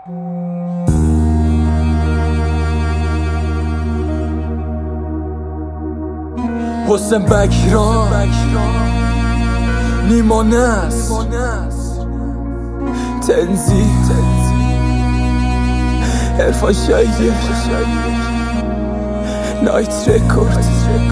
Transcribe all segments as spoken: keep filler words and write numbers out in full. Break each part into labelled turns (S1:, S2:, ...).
S1: حسین بکران، نیما نصر، تنزی، عرفان شایعه، نایت رکورد.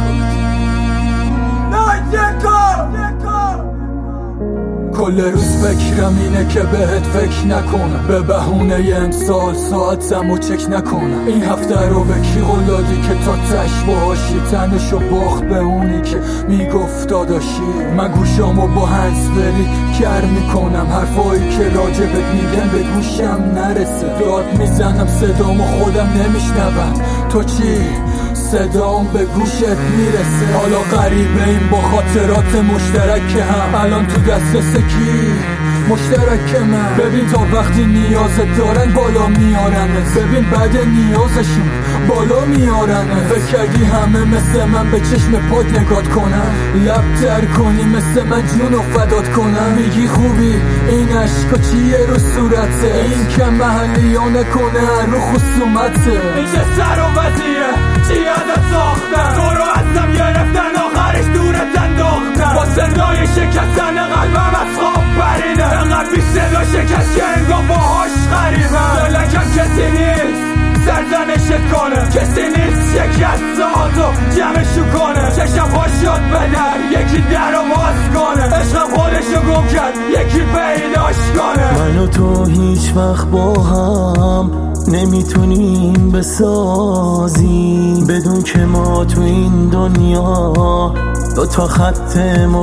S1: کل روز فکرم اینه که بهت فکر نکنم، به بهونه امسال ساعتمو چک نکنم. این هفته رو به کی قول دادی که تا تش باشی؟ تنشو باخت به اونی که میگفت داداشی. من گوشامو با هنسفری کر میکنم، حرفایی که راجبت میگن به گوشم نرسه. داد میزنم صدامو خودم نمیشنوم، تو چی؟ صدام به گوشت میرسه. حالا غریبه این با خاطرات مشترک هم، الان تو دسترس کی؟ مشترک من. ببین تا وقتی نیازت دارن بالا میارنت، ببین بعد نیازشون بالا میارنت. فکر کردی همه مثل من به چشم پاک نگات کنن، لب در کنی مثل من جونو فدات کنن. میگی خوبی این عشقا چیه رو صورته؟ این که محلی ها نکنه رو خصومته.
S2: این چه سر و وزیه چی ازت ساختن؟ تو رو ازم گرفتن آخرش دورت انداختن. با صدای شکستن قلبم از خواب پریدم، انقدر بی صدا شکست که انگار باهاش غریبم. دلکم کسی نیست سرزنشت کنه، کسی نیست یکی از ساعتو جمعشو کنه. چشم خوش شد به در یکی در رو باز کنه، عشقم خودشو گم کرد یکی پیداش کنه.
S3: من و تو هیچ وقت با هم نمیتونیم بسازیم بدون که ما تو این دنیا دو تا خط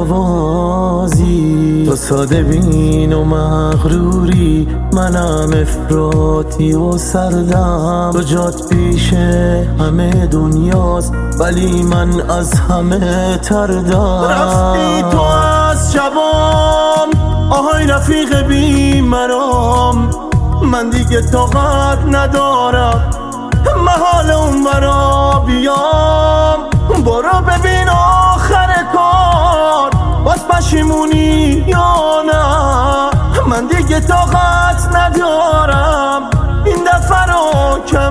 S3: موازی. تو ساده بین و مغروری، منم افراطی و سردم. تو جات پیش همه دنیاست ولی من از همه تردم. رفتی تو از شبام آهای رفیق بی مرام، من دیگه طاقت ندارم محال اون برا بیام. برو ببین آخر کار باز پشیمونی یا نه، من دیگه طاقت ندارم این دفعه رو کم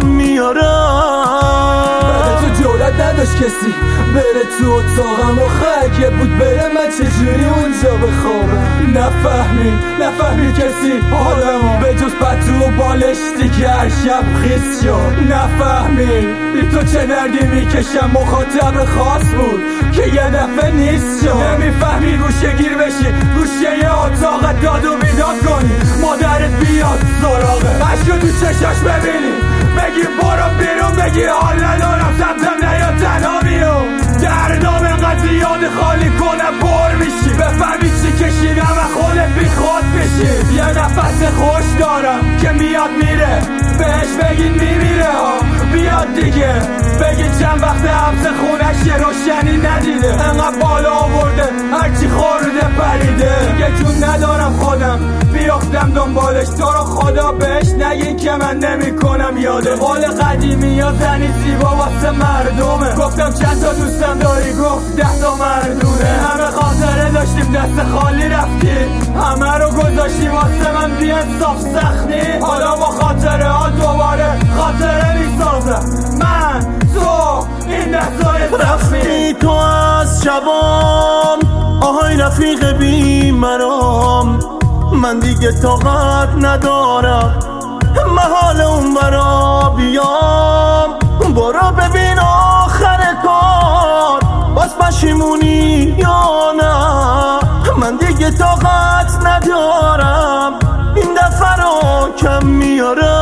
S3: میارم.
S1: تو جورت نداشت کسی بره تو اتاقم و خگه بود بره من چجوری اونجا بخوابم. نفهمی نفهمی کسی حالمو به جز پتو و بالشتی که هر شب خیس شد. نفهمی بی تو چه دردی میکشم، مخاطب خاص بود که یه دفعه نیست شد. نمیفهمی گوشه گیر بشی گوشه یه اتاق داد و بیداد کنی، مادرت بیاد سراغه عشق تو چشاش ببینی بگی برو بیرون، بگی حال ندارم سمتم نیا تنها بیرون. دردام انقدر زیاد خالی کنم بر میشی، بفهمی چی کشیدم و خودت بی خود بشی. یه نفس خوش دارم که میاد میره، بهش بگین میمیره ها بیاد دیگه. بگین چند وقت حبس خونش یه روشنی ندیده، انقدر بالا آورده هرچی خورده پریده. یه جون ندارم خودم بیاختم دنبالش، تو رو خدا بهش نگین که من نمی کنم یاده. قول قدیمی یا زنی زیبا واسه مردمه، گفتم چند تا دوستم داری گفت ده تا مردونه. همه خاطره داشتیم دست خالی رفتی، همه رو گذاشتی واسه من بی انصاف سختی. حالا با خاطره ها دوباره خاطره میسازم من تو این دستای
S3: رفتی تو از شبام آهای رفیق بی مرام، من دیگه طاقت ندارم محال اون برا بیام. برو ببین آخر کار باز پشیمونی یا نه، من دیگه طاقت ندارم این دفعه رو کم میارم.